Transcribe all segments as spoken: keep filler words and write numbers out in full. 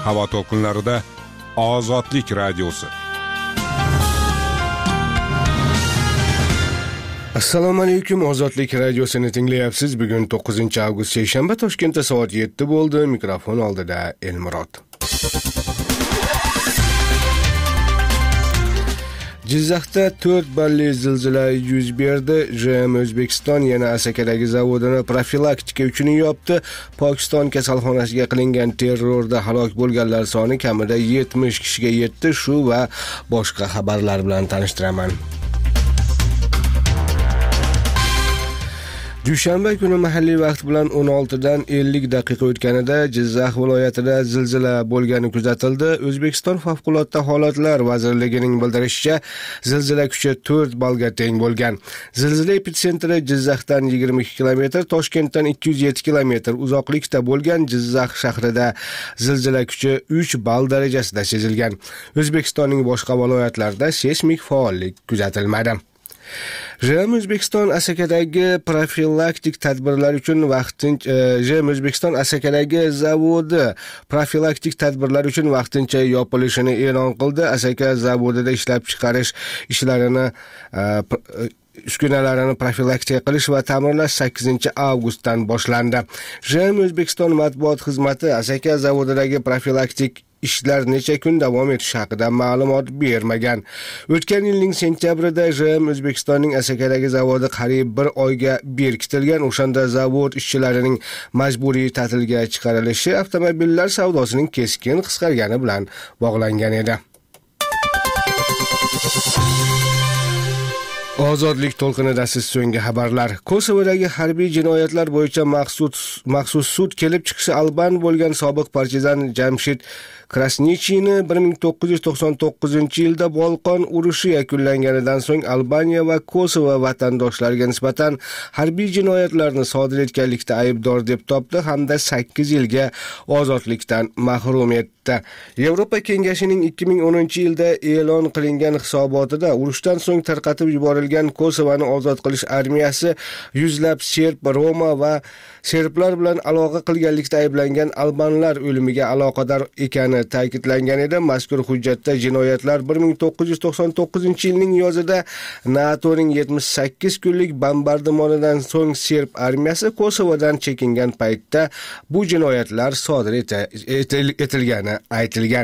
havo to'lqinlarida Ozodlik radiosi. Assalomu alaykum, Ozodlik radiosini tinglayapsiz. Bugun to'qqizinchi avgust seshanba, Toshkentda soat yetti bo'ldi. Mikrofon oldida Elmurod. Jizzaxda to'rt balli zilzila yuz berdi. J M O'zbekiston yana Asakadagi zavodini profilaktika uchun yopdi. Pokiston kasalxonasiga qilingan terrorda halok bo'lganlar soni kamida yetmish kishiga yetdi. Shu va boshqa xabarlar bilan tanishtiraman. Dushanba kuni mahalliy vaqt bilan o'n oltidan ellik daqiqa o'tganida Jizzax viloyatida zilzila bo'lgani kuzatildi. O'zbekiston favqulodda holatlar vazirligining bildirishicha, zilzila kuchi to'rt balga teng bo'lgan. Zilzila epitsentri Jizzaxdan yigirma ikki kilometr, Toshkentdan ikki yuz yetti kilometr uzoqlikda bo'lgan. Jizzax shahrida zilzila kuchi uch bal darajasida sezilgan. O'zbekistonning boshqa viloyatlarida seysmik faollik kuzatilmadi. J M O'zbekiston Asakadagi profilaktik tadbirlar uchun vaqtincha J M O'zbekiston Asakadagi zavodi profilaktik tadbirlar uchun vaqtincha yopilishini e'lon qildi. Asaka zavodida ishlab chiqarish ishlarini uskunalarini profilaktika qilish va ta'mirlash sakkizinchi avgustdan boshlandi. J M O'zbekiston matbuot xizmati Asaka zavodidagi profilaktik ishlar necha kun davom etishi haqida ma'lumot bermagan. O'tgan yilning sentyabrida J M O'zbekistonning Asakadagi zavodi qariyb bir oyga berkitilgan. O'shanda zavod ishchilarining majburiy ta'tilga chiqarilishi avtomobillar savdosining keskin qisqargani bilan bog'langan edi. Ozodlik to'lqinida siz so'nggi xabarlar. Kosovodagi harbiy jinoyatlar bo'yicha maxsus maxsus sud kelib chiqishi alban bo'lgan sobiq partizan Jamshid Krasnichini bir ming to'qqiz yuz to'qson to'qqizinchi yilda Bolqon urushi yakunlanganidan so'ng Albaniya va Kosovo vatandoshlariga nisbatan harbiy jinoyatlarni sodir etganlikda aybdor deb topdi hamda sakkiz yilga ozodlikdan mahrum etdi. Yevropa Kengashining ikki ming o'ninchi yilda e'lon qilingan hisobotida urushdan so'ng tarqatib yuborilgan Kosovoni ozod qilish armiyasi yuzlab serb, Roma va serblar bilan aloqa qilganlikda ayblangan albanlar o'limiga aloqador ekani ta'kidlangan edi. Mazkur hujjatda jinoyatlar bir ming to'qqiz yuz to'qson to'qqizinchi yilning yozida NATOning yetmish sakkiz kunlik bombardimonidan so'ng serb armiyasi Kosovodan chekingan paytda bu jinoyatlar sodir etilgani aytilgan.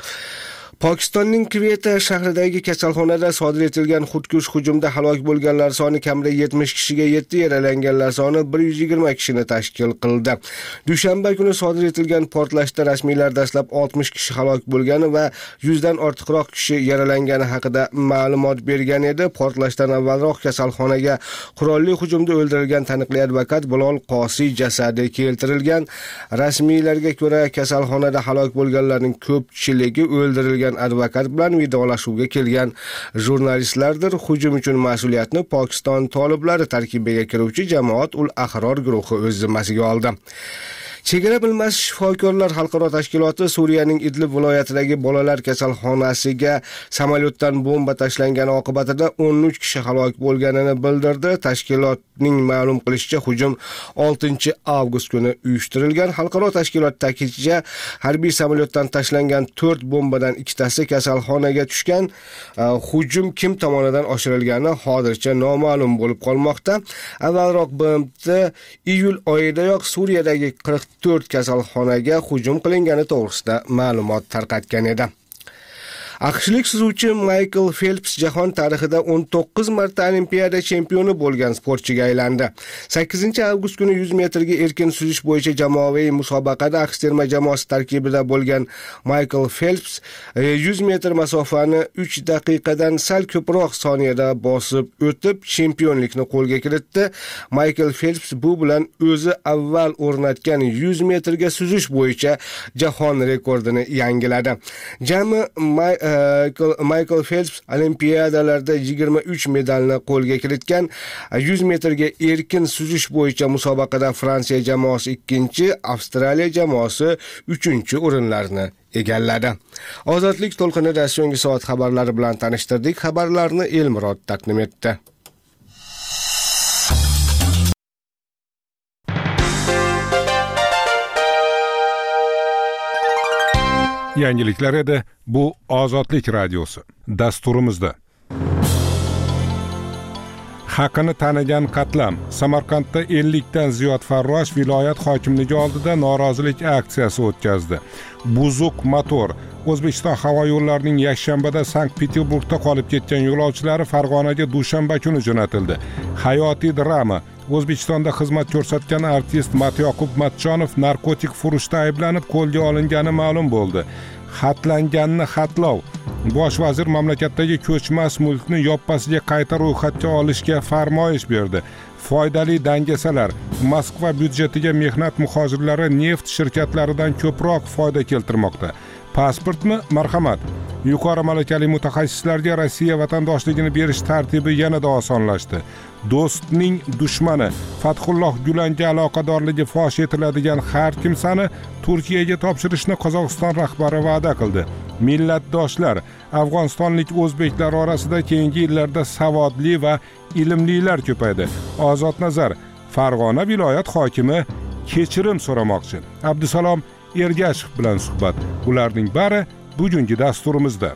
Pokistonning Kveta shahridagi kasalxonada sodir etilgan xudkush hujumda halok bo'lganlar soni kamida yetmish kishiga yetdi, yaralanganlar soni bir yuz yigirma kishini tashkil qildi. Dushanba kuni sodir etilgan portlashda rasmiylar dastlab oltmish kishi halok bo'lgani va yuzdan ortiqroq kishi yaralangani haqida ma'lumot bergan edi. Portlashdan avvalroq kasalxonaga qurolli hujumda o'ldirilgan taniqli advokat Bilol Qosiy jasadi keltirilgan. Rasmiylarga ko'ra, kasalxonada halok bo'lganlarning ko'pchiligi o'ldirilgan advokat bilan vidolashuvga kelgan jurnalistlardir. Hujum uchun mas'uliyatni Pokiston toliblari tarkibiga kiruvchi Jamoat ul Ahror guruhi o'z zimmasiga oldi. Chegara bilmas shifokorlar xalqaro tashkiloti Suriyaning Idlib viloyatidagi bolalar kasalxonasiga samolyotdan bomba tashlangani oqibatida o'n uch kishi halok bo'lganini bildirdi. Tashkilotning ma'lum qilishicha, hujum oltinchi avgust kuni uyushtirilgan. Xalqaro tashkilot ta'kidlashicha, harbiy samolyotdan tashlangan to'rt bombadan ikkitasi kasalxonaga tushgan. Hujum kim tomonidan oshirilgani hozircha noma'lum bo'lib qolmoqda. Avvalroq B M T iyul oyidayoq Suriyadagi qirq to'rt kasalxonaga hujum qilingani to'g'risida ma'lumot tarqatgan edi. AQShlik suzuvchi Michael Phelps jahon tarixida o'n to'qqiz marta Olimpiada chempioni bo'lgan sportchiga aylandi. sakkizinchi avgust kuni yuz metrga erkin suzish bo'yicha jamoaviy musobaqada AQSh terma jamoasi tarkibida bo'lgan Michael Phelps yuz metr masofani uch daqiqadan sal ko'proq soniyada bosib o'tib chempionlikni qo'lga kiritdi. Michael Phelps bu bilan o'zi avval o'rnatgan yuz metrga suzish bo'yicha jahon rekordini yangiladi. Jami Michael Phelps Olimpiadalarda yigirma uch medalni qo'lga kiritgan. yuz metrga erkin suzish bo'yicha musobaqada Fransiya jamoasi ikkinchi, Avstraliya jamoasi uchinchi o'rinlarni egalladi. Ozodlik to'lqinida so'nggi soat xabarlari bilan tanishtirdik. Xabarlarni Elmurod taqdim etdi. Yangiliklar edi. Bu Ozodlik radiosi. Dasturimizda haqini tanigan qatlam. Samarqandda ellikdan ziyod farrosh viloyat hokimligi oldida norozilik aksiyasi o'tkazdi. Buzuq motor. O'zbekiston havo yo'llarining yakshanbada Sankt-Peterburgda qolib ketgan yo'lovchilari Farg'onaga dushanba kuni jo'natildi. Hayotiy drama. O'zbekistonda xizmat ko'rsatgan artist Matyoqub Matchonov narkotik furushda ayblanib qo'lga olingani ma'lum bo'ldi. Xatlanganni xatlov. Bosh vazir mamlakatdagi ko'chmas mulkni yoppasiga qayta ro'yxatga olishga farmoyish berdi. Foydali dangasalar. Moskva byudjetiga mehnat muhojirlari neft shirkatlaridan ko'proq foyda keltirmoqda. Pasportmi? Marhamat. Yuqori malakali mutaxassislarga Rossiya vatandoshligini berish tartibi yanada osonlashdi. Do'stning dushmani Fathulloh Gulanga aloqadorligi fosh etiladigan har kimsani Turkiyaga topshirishni Qozog'iston rahbari va'da qildi. Millatdoshlar, Afg'onistonlik o'zbeklar orasida keyingi yillarda savodli va ilmlilar ko'paydi. Ozod Nazar, Farg'ona viloyat hokimi kechirim so'ramoqchi. Abdusalom Ergashev bilan suhbat. Ularning bari bugungi dasturimizda.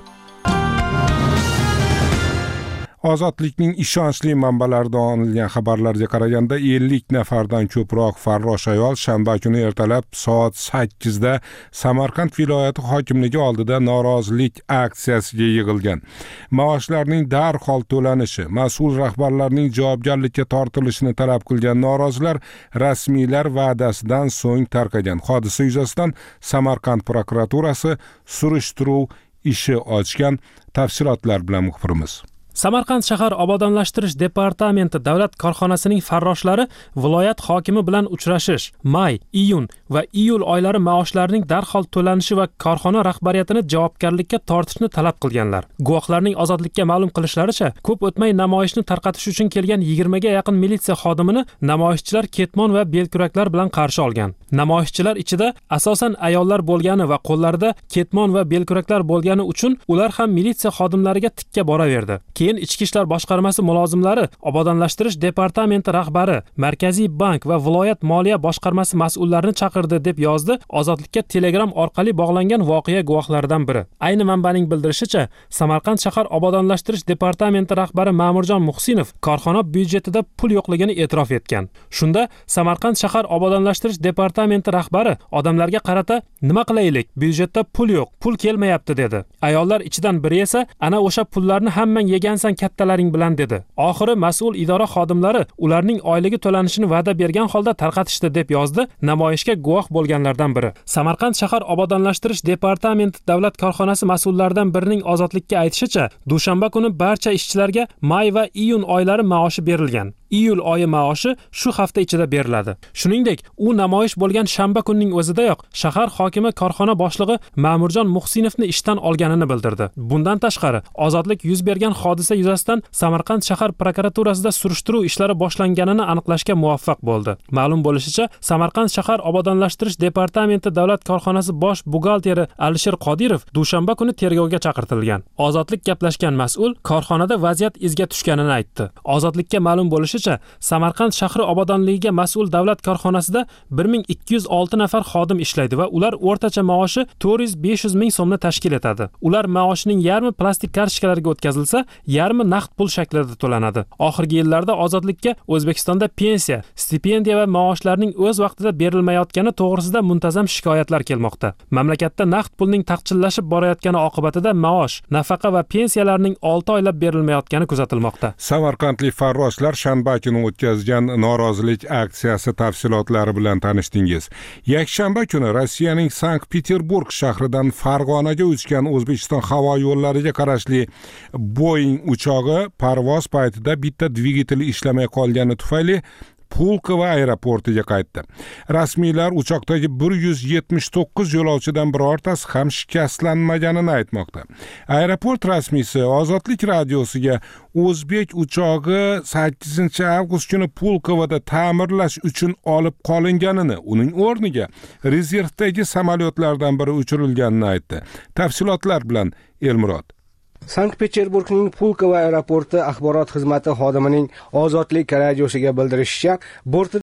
Ozodlikning ishonchli manbalaridan olingan xabarlarga qaraganda ellik nafardan ko'proq farrosh ayol shanba kuni ertalab soat sakkizda Samarqand viloyati hokimligi oldida norozilik aksiyasiga yig'ilgan. Maoshlarning darhol to'lanishi, mas'ul rahbarlarning javobgarlikka tortilishini talab qilgan norozilar rasmiylar va'dasidan so'ng tarqagan. Hodisa yuzasidan Samarqand prokuraturasi surishtiruv ishi ochgan. Tafsilotlar bilan muxbirimiz. Samarqand shahar obodonlashtirish departamenti davlat korxonasining farroshlari viloyat hokimi bilan uchrashish, may, iyun va iyul oylari maoshlarining darhol to'lanishi va korxona rahbariyatini javobgarlikka tortishni talab qilganlar. Guvohlarning ozodlikka ma'lum qilishlaricha, ko'p o'tmay namoyishni tarqatish uchun kelgan yigirmaga yaqin militsiya xodimini namoyishchilar ketmon va belkuraklar bilan qarshi olgan. Namoyishchilar ichida asosan ayollar bo'lgani va qo'llarida ketmon va belkuraklar bo'lgani uchun ular ham militsiya xodimlariga tikka boraverdi. Keyin Ichki ishlar boshqarmasi mulozimlari, obodonlashtirish departamenti rahbari, Markaziy bank va viloyat moliya boshqarmasi mas'ullarini chaqirdi deb yozdi Ozodlikka Telegram orqali bog'langan voqea guvohlaridan biri. Ayni manbaning bildirishicha, Samarqand shahar obodonlashtirish departamenti rahbari Ma'murjon Muhsinov korxona byudjetida pul yo'qligini e'tirof etgan. Shunda Samarqand shahar obodonlashtirish departamenti rahbari odamlarga qarata, "Nima qilaylik? Byudjetda pul yo'q, pul kelmayapti" dedi. Ayollar ichidan biri esa, "Ana o'sha pullarni hammang yegansan kattalaring bilan" dedi. Oxiri mas'ul idora xodimlari ularning oyligi to'lanishini va'da bergan holda tarqatishdi deb yozdi namoyishga guvoh bo'lganlardan biri. Samarqand shahar obodonlashtirish departamenti davlat korxonasi mas'ullaridan birining Ozodlikka aytishicha, dushanba kuni barcha ishchilarga may va iyun oylari maoshi berilgan. Iyul oyi maoshi shu hafta ichida beriladi. Shuningdek, u namoyish bo'lgan shanba kunning o'zidayoq shahar hokimi korxona boshlig'i Ma'murjon Muhsinovni ishdan olganini bildirdi. Bundan tashqari, ozodlik yuz bergan hodisa yuzasidan Samarqand shahar prokuraturasida surishtiruv ishlari boshlanganini aniqlashga muvaffaq bo'ldi. Ma'lum bo'lishicha, Samarqand shahar obodonlashtirish departamenti davlat korxonasi bosh buxgalteri Alisher Qodirov dushanba kuni tergovga chaqirtirilgan. Ozodlik gaplashgan mas'ul korxonada vaziyat izga tushganini aytdi. Ozodlikka ma'lum bo'lishicha, Samarqand shahri obodonligiga mas'ul davlat korxonasida bir ming ikki yuz olti nafar xodim ishlaydi va ular o'rtacha maoshi to'rt yuz besh yuz ming so'mni tashkil etadi. Ular maoshining yarmi plastik kartochkalarga o'tkazilsa, yarmi naqd pul shaklida to'lanadi. Oxirgi yillarda Ozodlikka O'zbekistonda pensiya, stipendiya va maoshlarning o'z vaqtida berilmayotgani to'g'risida muntazam shikoyatlar kelmoqda. Mamlakatda naqd pulning taqchillashib borayotgani oqibatida maosh, nafaqa va pensiyalarning olti oylab berilmayotgani kuzatilmoqda. Samarqandlik farroshlar shanba kuni o'tkazgan norozilik aksiyasi tafsilotlari bilan tanishdingiz. Yakshanba kuni Rossiyaning Sankt-Peterburg shahridan Farg'onaga uchgan O'zbekiston havo yo'llariga qarashli Boeing uchog'i parvoz paytida bitta dvigateli ishlamay qolgani tufayli Pulkovo aeroportiga qaytdi. Rasmiylar uchoqdagi bir yuz yetmish to'qqiz yo'lovchidan birortasi ham shikastlanmaganini aytmoqda. Aeroport rasmiysi Ozodlik radiosiga o'zbek uchog'i sakkizinchi avgust kuni Pulkovoda ta'mirlash uchun olib qolinganini, uning o'rniga rezervdagi samolyotlardan biri uchirilganini aytdi. Tafsilotlar bilan Elmurod. Sankt-Peterburgning Pulkovo aeroporti axborot xizmati xodimining Ozodlik radiosiga bildirishicha, bortida